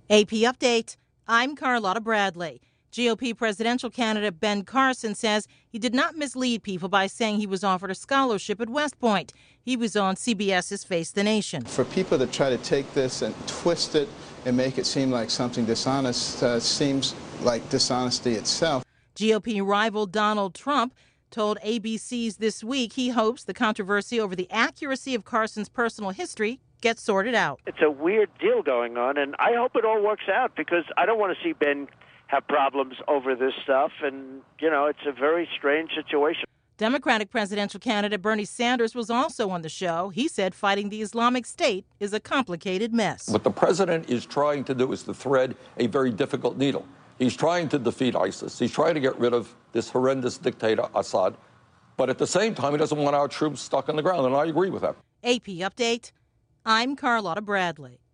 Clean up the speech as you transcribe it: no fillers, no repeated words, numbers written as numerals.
AP Update. I'm Carlotta Bradley. GOP presidential candidate Ben Carson says he did not mislead people by saying he was offered a scholarship at West Point. He was on CBS's Face the Nation. For people to try to take this and twist it and make it seem like something dishonest seems like dishonesty itself. GOP rival Donald Trump told ABC's This Week he hopes the controversy over the accuracy of Carson's personal history gets sorted out. It's a weird deal going on, and I hope it all works out because I don't want to see Ben have problems over this stuff, and, it's a very strange situation. Democratic presidential candidate Bernie Sanders was also on the show. He said fighting the Islamic State is a complicated mess. What the president is trying to do is to thread a very difficult needle. He's trying to defeat ISIS. He's trying to get rid of this horrendous dictator, Assad. But at the same time, he doesn't want our troops stuck on the ground, and I agree with that. AP Update. I'm Carlotta Bradley.